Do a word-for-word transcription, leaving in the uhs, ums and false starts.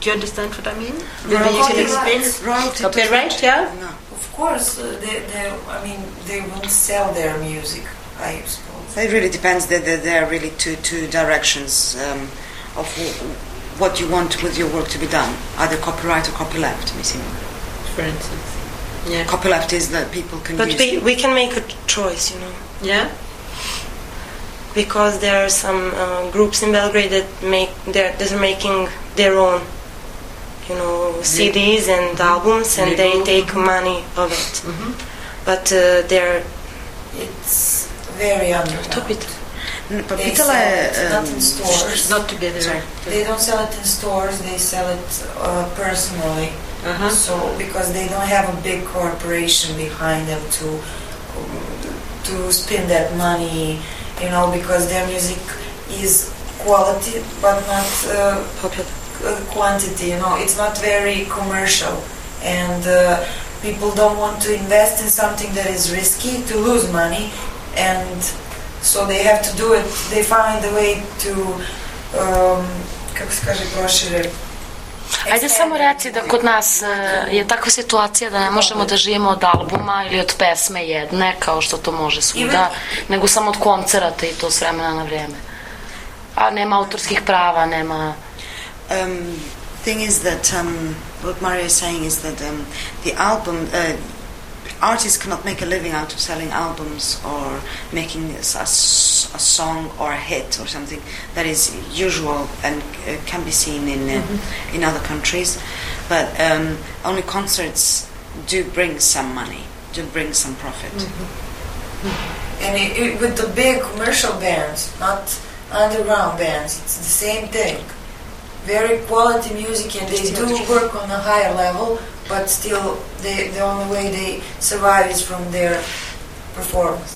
Do you understand what I mean? Maybe Maybe you can Royalty- explain. royalty Copyright, doesn't- yeah? No. Of course, uh, they, they, I mean, they won't sell their music, I suppose. It really depends. There, there, there are really two two directions um, of w- what you want with your work to be done, either copyright or copyleft. Mislim. For instance. Yeah. Copyleft is that people can But use. we, we can make a choice, you know, Yeah? because there are some uh, groups in Belgrade that make they're, they're making their own, you know, C Ds and albums, and they take money of it. Mm-hmm. But uh, they're It's very underground. stupid. N- pa They pitala sell je, it not um, in stores. Not together. Sorry. They don't sell it in stores, they sell it uh, personally. Uh-huh. So, because they don't have a big corporation behind them to to spend that money, you know, because their music is quality but not uh, Popular. uh, quantity, you know, it's not very commercial, and uh, people don't want to invest in something that is risky to lose money, and so they have to do it, they find a way to um, kako se kaže, prošire. Ajde samo reci da kod nas e, je takva situacija da ne možemo da živimo od albuma ili od pesme jedne, kao što to može svuda, nego samo od koncerata i to s vremena na vrijeme. A nema autorskih prava, nema... Um, thing is that um, what Maria is saying is that um, the album uh, artists cannot make a living out of selling albums or making a, s- a song or a hit or something that is usual and uh, can be seen in uh, Mm-hmm. in other countries, but um, only concerts do bring some money, do bring some profit. Mm-hmm. And it, it, with the big commercial bands, not underground bands, it's the same thing. Very quality music, and they do work on a higher level, but still they, the only way they survive is from their performance.